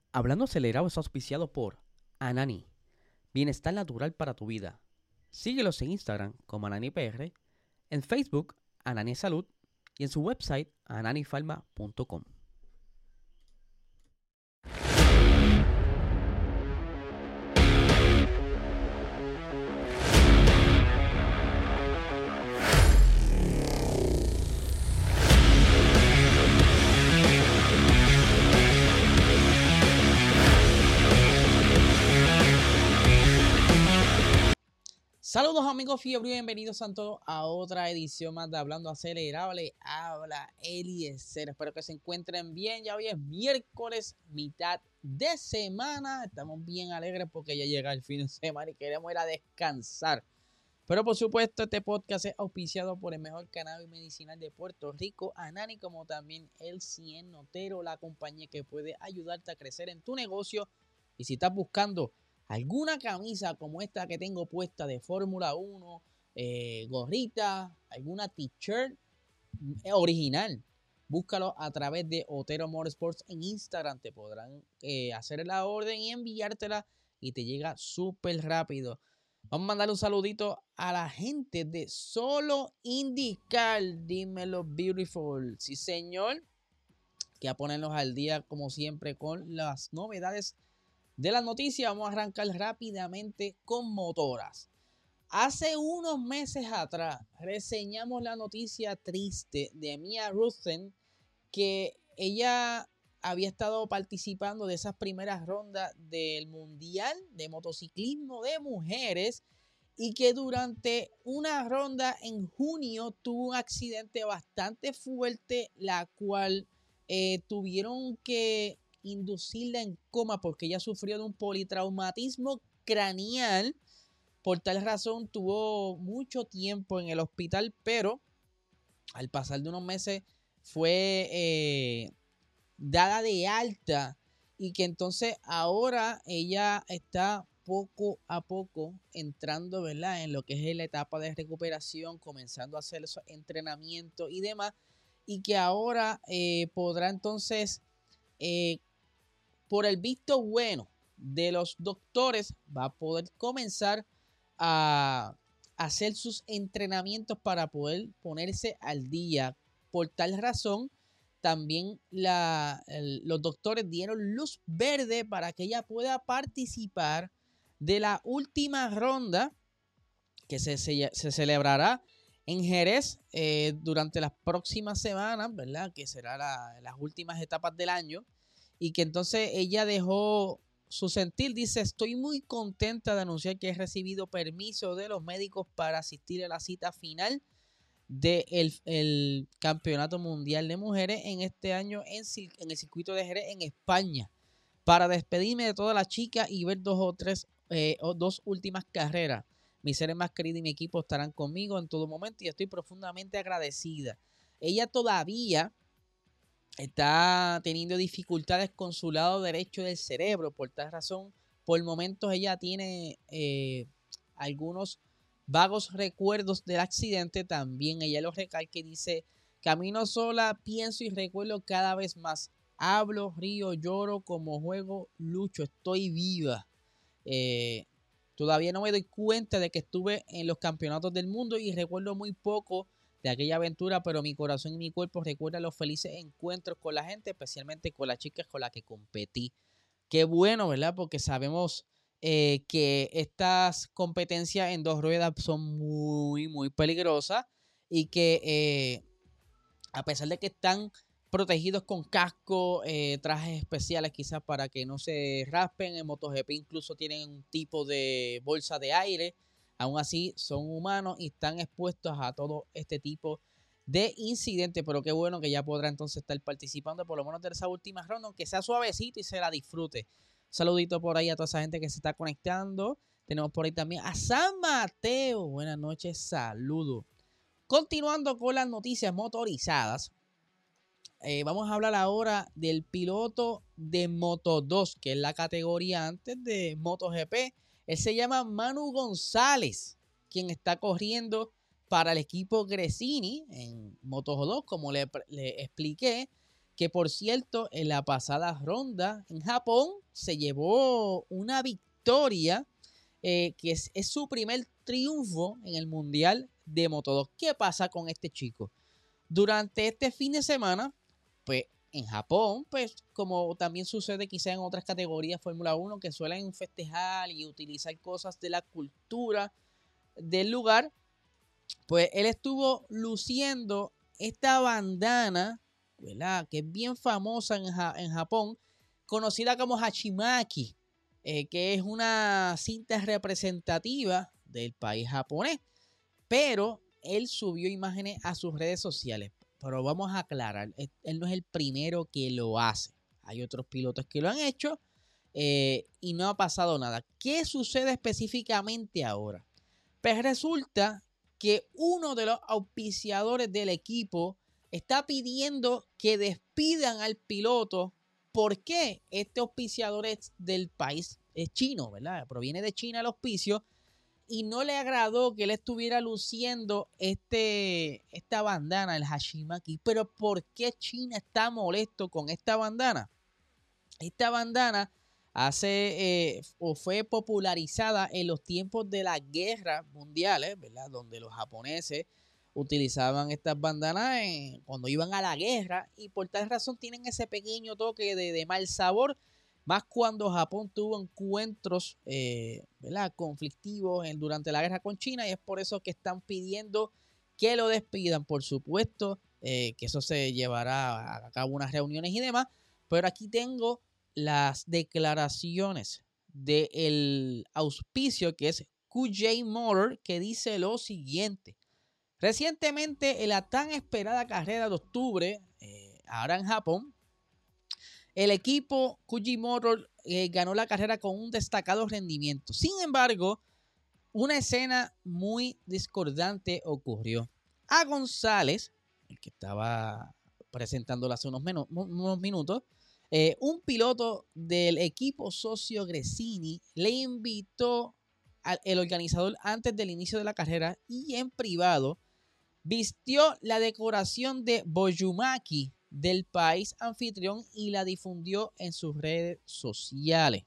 Hablando Acelerado es auspiciado por Anani, bienestar natural para tu vida. Síguelos en Instagram como AnaniPR, en Facebook Anani Salud y en su website ananifarma.com. Saludos amigos fiebre y bienvenidos a todos a otra edición más de Hablando Acelerable. Habla Eliezer, espero que se encuentren bien. Ya hoy es miércoles, mitad de semana. Estamos bien alegres porque ya llega el fin de semana y queremos ir a descansar. Pero por supuesto este podcast es auspiciado por el mejor cannabis medicinal de Puerto Rico, Anani, como también el 100 Notero, la compañía que puede ayudarte a crecer en tu negocio. Y si estás buscando alguna camisa como esta que tengo puesta de Fórmula 1, gorrita, alguna t-shirt original, búscalo a través de Otero Motorsports en Instagram. Te podrán hacer la orden y enviártela y te llega súper rápido. Vamos a mandar un saludito a la gente de Solo Indicar. Dímelo, beautiful. Sí, señor. Que a ponernos al día, como siempre, con las novedades de las noticias. Vamos a arrancar rápidamente con motoras. Hace unos meses atrás reseñamos la noticia triste de Mia Rutten, que ella había estado participando de esas primeras rondas del Mundial de Motociclismo de Mujeres y que durante una ronda en junio tuvo un accidente bastante fuerte, la cual tuvieron que inducirla en coma porque ella sufrió de un politraumatismo craneal. Por tal razón tuvo mucho tiempo en el hospital, pero al pasar de unos meses fue dada de alta y que entonces ahora ella está poco a poco entrando, ¿verdad?, en lo que es la etapa de recuperación, comenzando a hacer esos entrenamientos y demás, y que ahora podrá entonces, por el visto bueno de los doctores, va a poder comenzar a hacer sus entrenamientos para poder ponerse al día. Por tal razón, también los doctores dieron luz verde para que ella pueda participar de la última ronda que se celebrará en Jerez durante las próximas semanas, ¿verdad? Que será las últimas etapas del año. Y que entonces ella dejó su sentir, dice: estoy muy contenta de anunciar que he recibido permiso de los médicos para asistir a la cita final del Campeonato Mundial de Mujeres en este año en el circuito de Jerez en España, para despedirme de todas las chicas y ver dos últimas carreras. Mis seres más queridos y mi equipo estarán conmigo en todo momento y estoy profundamente agradecida. Ella todavía está teniendo dificultades con su lado derecho del cerebro. Por tal razón, por momentos ella tiene algunos vagos recuerdos del accidente. También ella lo recalca y dice: camino sola, pienso y recuerdo cada vez más. Hablo, río, lloro, como juego, lucho, estoy viva. Todavía no me doy cuenta de que estuve en los campeonatos del mundo y recuerdo muy poco de aquella aventura, pero mi corazón y mi cuerpo recuerdan los felices encuentros con la gente, especialmente con las chicas con las que competí. Qué bueno, ¿verdad? Porque sabemos que estas competencias en dos ruedas son muy, muy peligrosas y que a pesar de que están protegidos con casco, trajes especiales quizás para que no se raspen, en MotoGP incluso tienen un tipo de bolsa de aire. Aún así son humanos y están expuestos a todo este tipo de incidentes, pero qué bueno que ya podrá entonces estar participando por lo menos de esa última ronda, aunque sea suavecito y se la disfrute. Un saludito por ahí a toda esa gente que se está conectando. Tenemos por ahí también a San Mateo. Buenas noches, saludos. Continuando con las noticias motorizadas, vamos a hablar ahora del piloto de Moto2, que es la categoría antes de MotoGP. Él se llama Manu González, quien está corriendo para el equipo Gresini en Moto2, como le expliqué. que por cierto, en la pasada ronda en Japón se llevó una victoria que es su primer triunfo en el Mundial de Moto2. ¿Qué pasa con este chico? Durante este fin de semana, pues en Japón, pues como también sucede quizá en otras categorías Fórmula 1 que suelen festejar y utilizar cosas de la cultura del lugar, pues él estuvo luciendo esta bandana, ¿verdad? Que es bien famosa en Japón, conocida como Hachimaki, que es una cinta representativa del país japonés. Pero él subió imágenes a sus redes sociales. Pero vamos a aclarar, él no es el primero que lo hace. Hay otros pilotos que lo han hecho y no ha pasado nada. ¿Qué sucede específicamente ahora? Pues resulta que uno de los auspiciadores del equipo está pidiendo que despidan al piloto. ¿Por qué? Este auspiciador es del país, es chino, ¿verdad? Proviene de China el auspicio y no le agradó que él estuviera luciendo esta bandana, el Hashimaki. Pero ¿por qué China está molesto con esta bandana? Esta bandana o fue popularizada en los tiempos de las guerras mundiales, ¿verdad? Donde los japoneses utilizaban estas bandanas cuando iban a la guerra y por tal razón tienen ese pequeño toque de mal sabor, más cuando Japón tuvo encuentros ¿verdad? Conflictivos durante la guerra con China y es por eso que están pidiendo que lo despidan, por supuesto, que eso se llevará a cabo unas reuniones y demás, pero aquí tengo las declaraciones del auspicio que es QJ Motor, que dice lo siguiente. Recientemente, en la tan esperada carrera de octubre, ahora en Japón, el equipo QJ Motor ganó la carrera con un destacado rendimiento. Sin embargo, una escena muy discordante ocurrió. A González, el que estaba presentándolo hace unos minutos, un piloto del equipo socio Gresini le invitó al organizador antes del inicio de la carrera y en privado vistió la decoración de Boyumaki del país anfitrión y la difundió en sus redes sociales.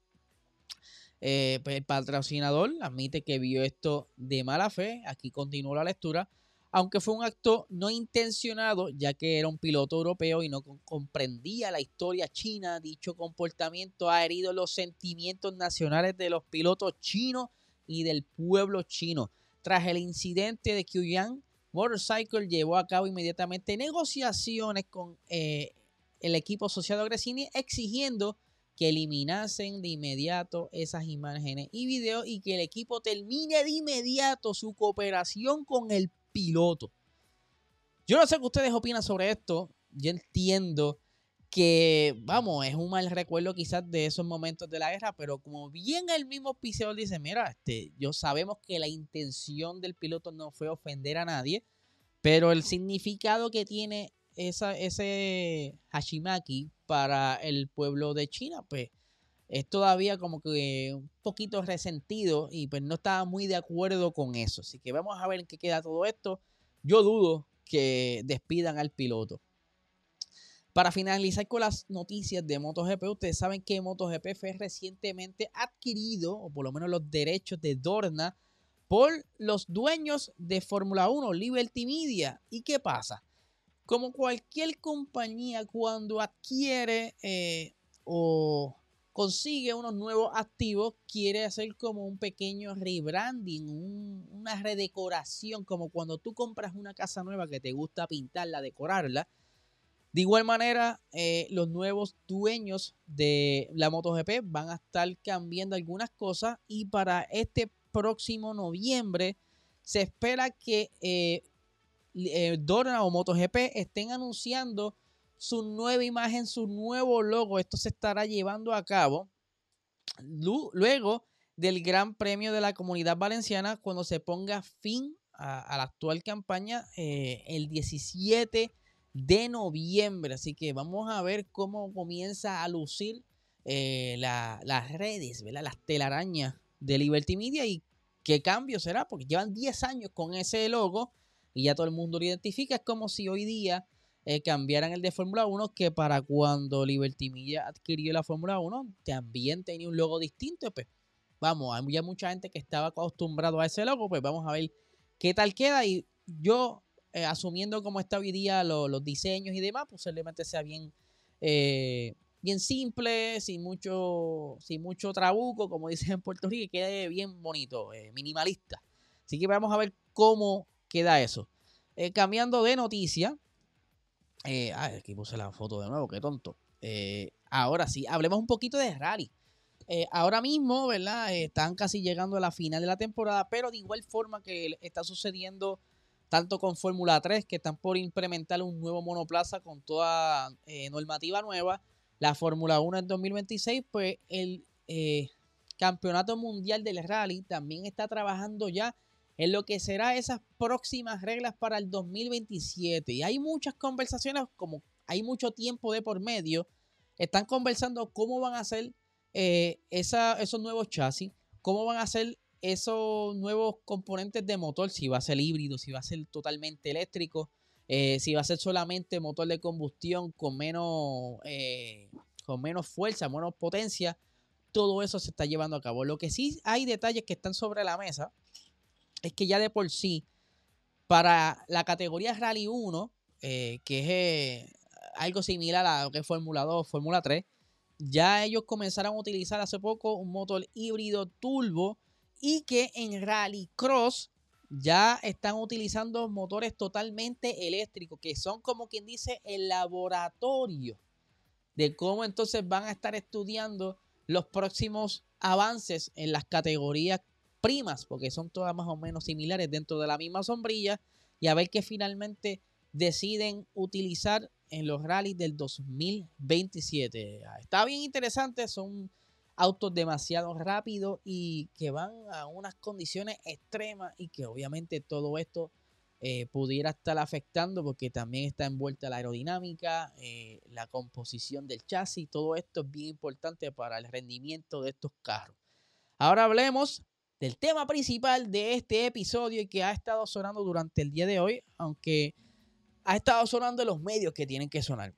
Pues el patrocinador admite que vio esto de mala fe. Aquí continúa la lectura. Aunque fue un acto no intencionado, ya que era un piloto europeo y no comprendía la historia china, dicho comportamiento ha herido los sentimientos nacionales de los pilotos chinos y del pueblo chino. Tras el incidente de Qiuyang, Motorcycle llevó a cabo inmediatamente negociaciones con el equipo asociado a Gresini, exigiendo que eliminasen de inmediato esas imágenes y videos y que el equipo termine de inmediato su cooperación con el piloto. Yo no sé qué ustedes opinan sobre esto. Yo entiendo que, vamos, es un mal recuerdo quizás de esos momentos de la guerra, pero como bien el mismo auspiciador dice, mira, yo sabemos que la intención del piloto no fue ofender a nadie, pero el significado que tiene ese Hashimaki para el pueblo de China, pues es todavía como que un poquito resentido y pues no estaba muy de acuerdo con eso. Así que vamos a ver en qué queda todo esto. Yo dudo que despidan al piloto. Para finalizar con las noticias de MotoGP, ustedes saben que MotoGP fue recientemente adquirido, o por lo menos los derechos de Dorna, por los dueños de Fórmula 1, Liberty Media. ¿Y qué pasa? Como cualquier compañía, cuando adquiere o consigue unos nuevos activos, quiere hacer como un pequeño rebranding, una redecoración, como cuando tú compras una casa nueva que te gusta pintarla, decorarla. De igual manera, los nuevos dueños de la MotoGP van a estar cambiando algunas cosas y para este próximo noviembre se espera que Dorna o MotoGP estén anunciando su nueva imagen, su nuevo logo. Esto se estará llevando a cabo luego del Gran Premio de la Comunidad Valenciana, cuando se ponga fin a la actual campaña el 17 de noviembre. Así que vamos a ver cómo comienza a lucir las redes, ¿verdad? Las telarañas de Liberty Media y qué cambio será, porque llevan 10 años con ese logo y ya todo el mundo lo identifica. Es como si hoy día cambiaran el de Fórmula 1, que para cuando Liberty Media adquirió la Fórmula 1 también tenía un logo distinto. Pues vamos, había mucha gente que estaba acostumbrado a ese logo, pues vamos a ver qué tal queda. Y yo, asumiendo cómo está hoy día los diseños y demás, posiblemente sea bien simple, sin mucho trabuco, como dicen en Puerto Rico, y quede bien bonito, minimalista. Así que vamos a ver cómo queda eso. Cambiando de noticia, aquí puse la foto de nuevo, qué tonto. Ahora sí, hablemos un poquito de rally. Ahora mismo, ¿verdad? Están casi llegando a la final de la temporada, pero de igual forma que está sucediendo tanto con Fórmula 3, que están por implementar un nuevo monoplaza con toda normativa nueva. La Fórmula 1 en 2026, pues el Campeonato Mundial del Rally también está trabajando ya en lo que será esas próximas reglas para el 2027. Y hay muchas conversaciones, como hay mucho tiempo de por medio, están conversando cómo van a ser esos nuevos chasis, cómo van a ser esos nuevos componentes de motor, si va a ser híbrido, si va a ser totalmente eléctrico, si va a ser solamente motor de combustión con menos fuerza, menos potencia. Todo eso se está llevando a cabo. Lo que sí hay detalles que están sobre la mesa es que ya de por sí, para la categoría Rally 1, que es algo similar a lo que es Fórmula 2, Fórmula 3, ya ellos comenzaron a utilizar hace poco un motor híbrido turbo, y que en Rally Cross ya están utilizando motores totalmente eléctricos, que son, como quien dice, el laboratorio de cómo entonces van a estar estudiando los próximos avances en las categorías primas, porque son todas más o menos similares dentro de la misma sombrilla, y a ver qué finalmente deciden utilizar en los rallies del 2027. Está bien interesante, son autos demasiado rápidos y que van a unas condiciones extremas, y que obviamente todo esto pudiera estar afectando, porque también está envuelta la aerodinámica, la composición del chasis. Todo esto es bien importante para el rendimiento de estos carros. Ahora hablemos del tema principal de este episodio, y que ha estado sonando durante el día de hoy, aunque ha estado sonando en los medios que tienen que sonar.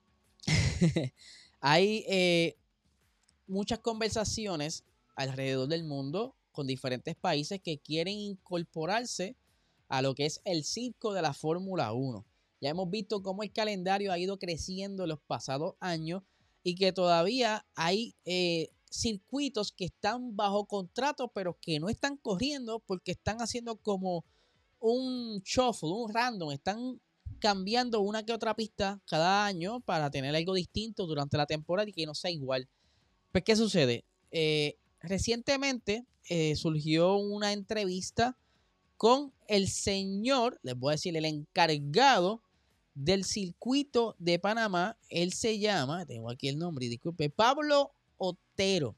Hay muchas conversaciones alrededor del mundo con diferentes países que quieren incorporarse a lo que es el circo de la Fórmula 1. Ya hemos visto cómo el calendario ha ido creciendo en los pasados años, y que todavía hay circuitos que están bajo contrato, pero que no están corriendo porque están haciendo como un shuffle, un random. Están cambiando una que otra pista cada año para tener algo distinto durante la temporada y que no sea igual. Pues, ¿qué sucede? Recientemente surgió una entrevista con el señor, les voy a decir, el encargado del circuito de Panamá. Él se llama, tengo aquí el nombre, disculpe, Pablo Otero.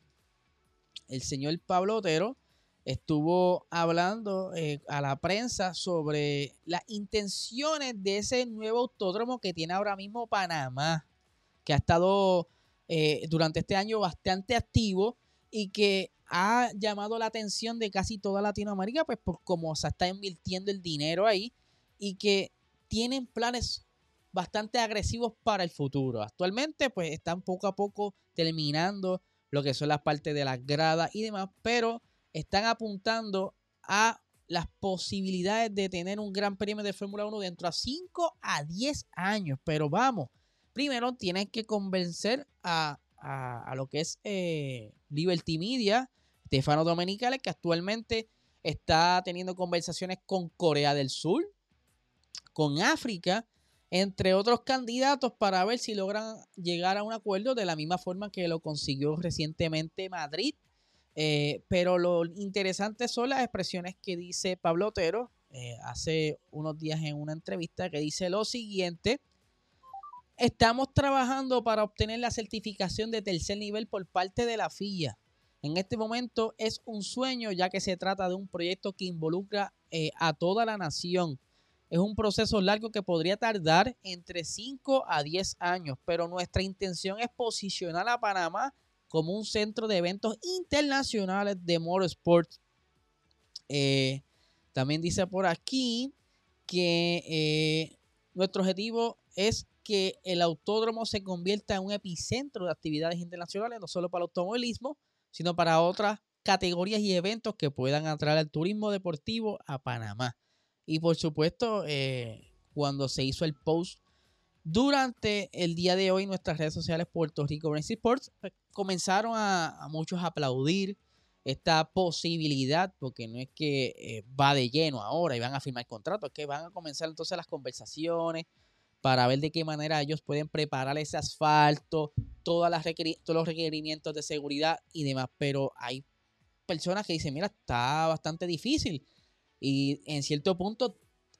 El señor Pablo Otero estuvo hablando a la prensa sobre las intenciones de ese nuevo autódromo que tiene ahora mismo Panamá, que ha estado durante este año bastante activo, y que ha llamado la atención de casi toda Latinoamérica, pues por cómo se está invirtiendo el dinero ahí, y que tienen planes bastante agresivos para el futuro. Actualmente pues están poco a poco terminando lo que son las partes de las gradas y demás, pero están apuntando a las posibilidades de tener un gran premio de Fórmula 1 dentro a 5 a 10 años. Pero vamos, primero tienen que convencer a lo que es Liberty Media, Stefano Domenicali, que actualmente está teniendo conversaciones con Corea del Sur, con África, entre otros candidatos, para ver si logran llegar a un acuerdo de la misma forma que lo consiguió recientemente Madrid. Pero lo interesante son las expresiones que dice Pablo Otero hace unos días en una entrevista, que dice lo siguiente: estamos trabajando para obtener la certificación de tercer nivel por parte de la FIA. En este momento es un sueño, ya que se trata de un proyecto que involucra a toda la nación. Es un proceso largo que podría tardar entre 5 a 10 años, pero nuestra intención es posicionar a Panamá como un centro de eventos internacionales de motorsport. También dice por aquí que nuestro objetivo es que el autódromo se convierta en un epicentro de actividades internacionales, no solo para el automovilismo, sino para otras categorías y eventos que puedan atraer al turismo deportivo a Panamá. Y por supuesto, cuando se hizo el post durante el día de hoy en nuestras redes sociales Puerto Rico Brains Sports, comenzaron a muchos a aplaudir esta posibilidad, porque no es que va de lleno ahora y van a firmar contratos, es que van a comenzar entonces las conversaciones para ver de qué manera ellos pueden preparar ese asfalto, todos los requerimientos de seguridad y demás. Pero hay personas que dicen, mira, está bastante difícil. Y en cierto punto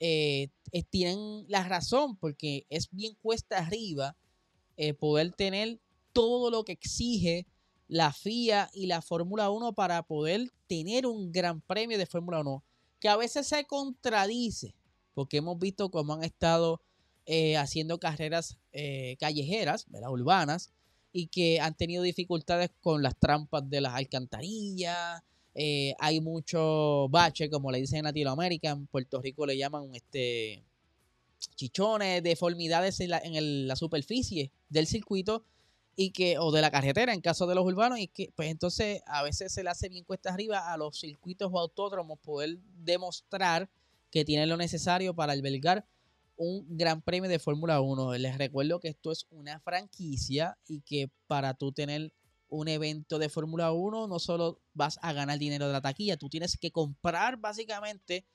tienen la razón, porque es bien cuesta arriba poder tener todo lo que exige la FIA y la Fórmula 1 para poder tener un gran premio de Fórmula 1, que a veces se contradice, porque hemos visto cómo han estado haciendo carreras callejeras, ¿verdad? Urbanas, y que han tenido dificultades con las trampas de las alcantarillas. Hay mucho bache, como le dicen en Latinoamérica, en Puerto Rico le llaman chichones, deformidades en la superficie del circuito y que, o de la carretera en caso de los urbanos, y que pues entonces a veces se le hace bien cuesta arriba a los circuitos o autódromos poder demostrar que tienen lo necesario para albergar un gran premio de Fórmula 1. Les recuerdo que esto es una franquicia y que para tú tener un evento de Fórmula 1 no solo vas a ganar dinero de la taquilla, tú tienes que comprar básicamente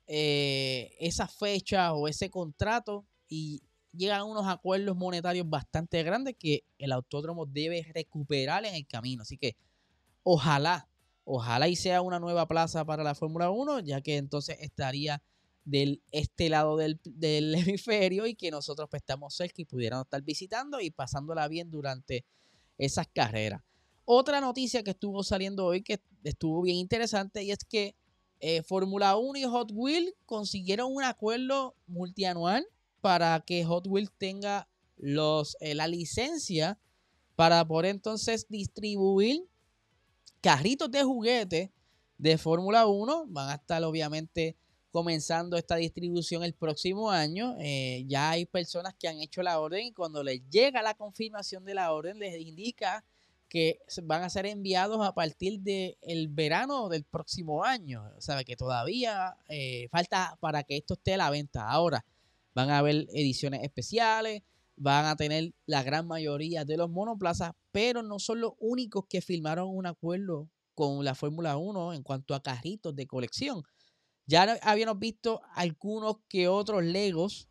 esa fecha o ese contrato y llegan a unos acuerdos monetarios bastante grandes que el autódromo debe recuperar en el camino. Así que ojalá y sea una nueva plaza para la Fórmula 1, ya que entonces estaría del este lado del hemisferio y que nosotros pues, estamos cerca y pudiéramos estar visitando y pasándola bien durante esas carreras. Otra noticia que estuvo saliendo hoy que estuvo bien interesante y es que Fórmula 1 y Hot Wheels consiguieron un acuerdo multianual para que Hot Wheels tenga la licencia para poder entonces distribuir carritos de juguete de Fórmula 1. Van a estar obviamente comenzando esta distribución el próximo año. Ya hay personas que han hecho la orden y cuando les llega la confirmación de la orden les indica que van a ser enviados a partir del verano del próximo año. O sea que todavía falta para que esto esté a la venta. Ahora van a haber ediciones especiales, van a tener la gran mayoría de los monoplazas, pero no son los únicos que firmaron un acuerdo con la Fórmula 1 en cuanto a carritos de colección. Ya habíamos visto algunos que otros Legos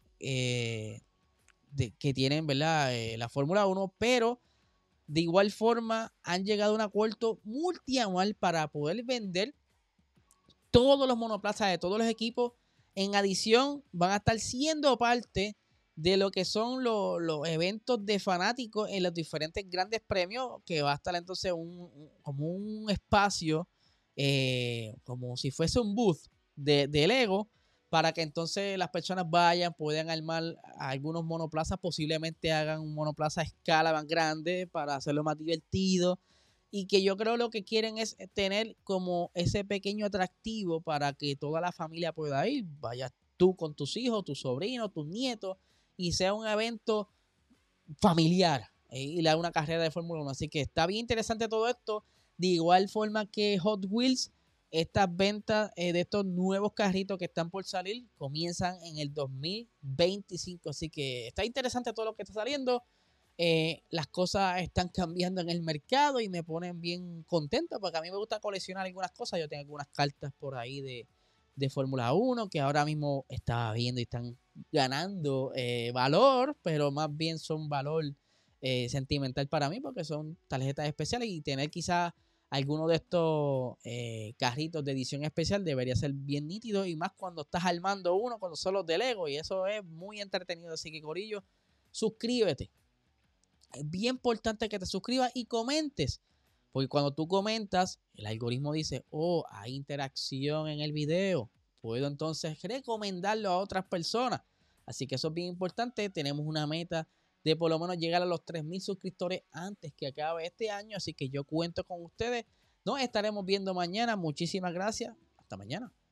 que tienen, ¿verdad? La Fórmula 1, pero de igual forma han llegado a un acuerdo multianual para poder vender todos los monoplazas de todos los equipos. En adición, van a estar siendo parte de lo que son los eventos de fanáticos en los diferentes grandes premios, que va a estar entonces como un espacio, como si fuese un booth de Lego, para que entonces las personas vayan, puedan armar algunos monoplazas, posiblemente hagan un monoplaza a escala más grande para hacerlo más divertido. Y que yo creo lo que quieren es tener como ese pequeño atractivo para que toda la familia pueda ir. Vayas tú con tus hijos, tus sobrinos, tus nietos, y sea un evento familiar y le da una carrera de Fórmula 1. Así que está bien interesante todo esto. De igual forma que Hot Wheels, estas ventas de estos nuevos carritos que están por salir comienzan en el 2025. Así que está interesante todo lo que está saliendo. Las cosas están cambiando en el mercado y me ponen bien contento porque a mí me gusta coleccionar algunas cosas. Yo tengo algunas cartas por ahí de Fórmula 1 que ahora mismo estaba viendo y están ganando valor, pero más bien son valor sentimental para mí porque son tarjetas especiales y tener quizás alguno de estos carritos de edición especial debería ser bien nítido y más cuando estás armando uno, cuando son los de Lego, y eso es muy entretenido. Así que, corillo, suscríbete. Es bien importante que te suscribas y comentes, porque cuando tú comentas, el algoritmo dice, oh, hay interacción en el video, puedo entonces recomendarlo a otras personas. Así que eso es bien importante. Tenemos una meta de por lo menos llegar a los 3,000 suscriptores antes que acabe este año, así que yo cuento con ustedes. Nos estaremos viendo mañana. Muchísimas gracias. Hasta mañana.